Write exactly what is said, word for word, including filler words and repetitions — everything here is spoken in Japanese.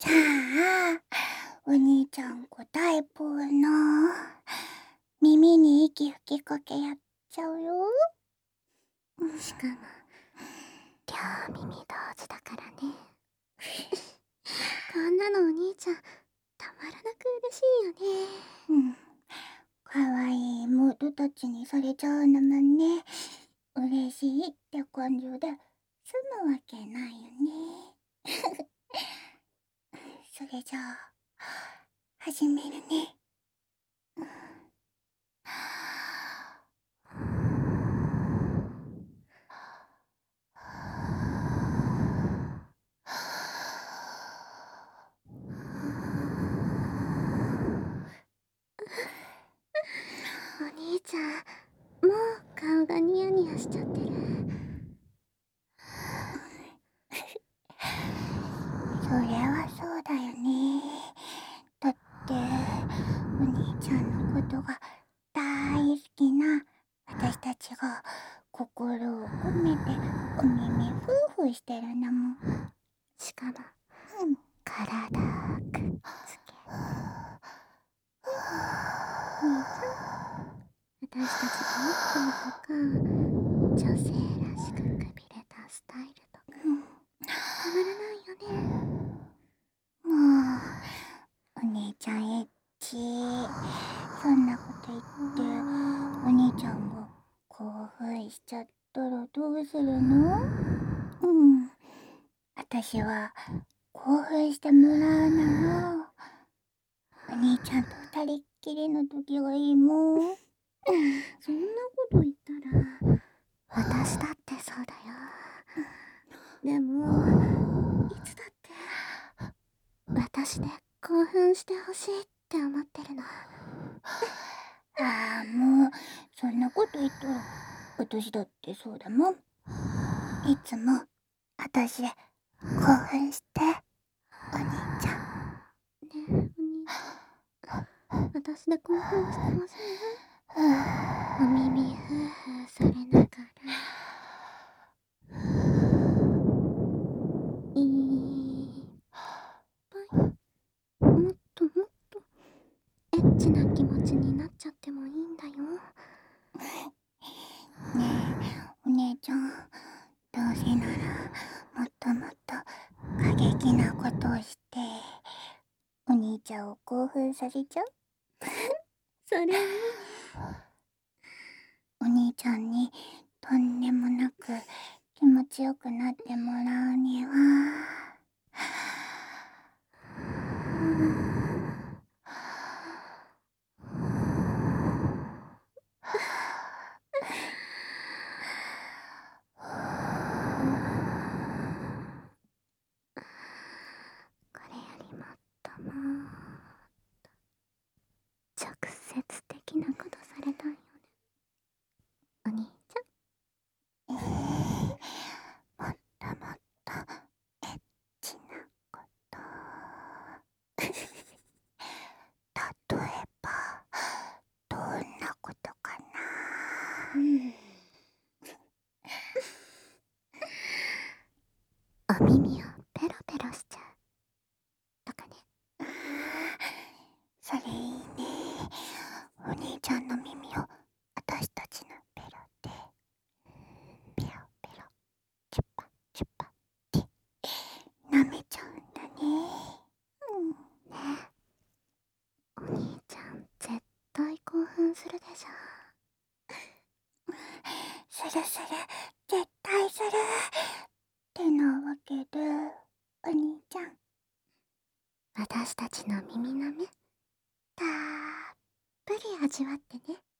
じゃあ、お兄ちゃんご大宝の耳に息吹きかけやっちゃうよ。 しかも両耳同時だからね。こんなのお兄ちゃんたまらなく嬉しいよね。 うん。かわいい妹たちにされちゃうのもね、嬉しいって感情で済むわけないよね。それじゃあ、始めるね。 お兄ちゃん、もう顔がニヤニヤしちゃってる。 それはそうだよね。だって、お兄ちゃんのことが大好きな私たちが心を込めてお耳ふーふーしてるんだもん。 しかも、 うん、 体をくっつけ。お兄ちゃん、私たちがいい声とか、女性らしくくびれたスタイルとか、たまらないよね。 もう、お兄ちゃんエッチ。そんなこと言って、お兄ちゃんが興奮しちゃったらどうするの？うん。私は興奮してもらうなら、お兄ちゃんと二人っきりの時がいいもん。 そんなこと言ったら、私だってそうだよ。でも、いつだって、私で興奮してほしいって思ってるの。 ああ、もう、そんなこと言ったら、私だってそうだもん。いつも、私で興奮して、お兄ちゃん。 ねえ、お兄ちゃん。私で興奮してほしいの。お耳ふーふーされながら。いっぱい。もっともっと、エッチな気持ちになっちゃってもいいんだよ。 ねえ、お姉ちゃん、どうせなら、もっともっと過激なことをして、お兄ちゃんを興奮させちゃう？ それいいね。 お兄ちゃんにとんでもなく気持ちよくなってもらうには、 これよりもっともっと直接的なことされたいよね。お兄ちえー、もっともっとエッチなこと。例えば、どんなことかな？ ゃん。うんお耳をペロペロしちゃうとかね。 あー、それいいね。お兄ちゃんの耳を私たちのペロでペロペロチュッパチュッパって舐めちゃうんだね。うん、 ねえ、お兄ちゃん絶対興奮するでしょ。 するする、絶対するってなわけで、お兄ちゃん、 私たちの耳の目たっぷり味わってね。